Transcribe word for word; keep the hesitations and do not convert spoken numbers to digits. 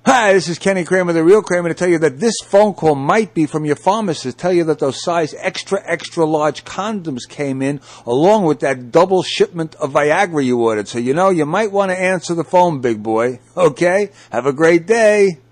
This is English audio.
Hi, this is Kenny Kramer, the real Kramer, to tell you that this phone call might be from your pharmacist. Tell you that those size extra, extra large condoms came in along with that double shipment of Viagra you ordered. So, you know, you might want to answer the phone, big boy. Okay? Have a great day.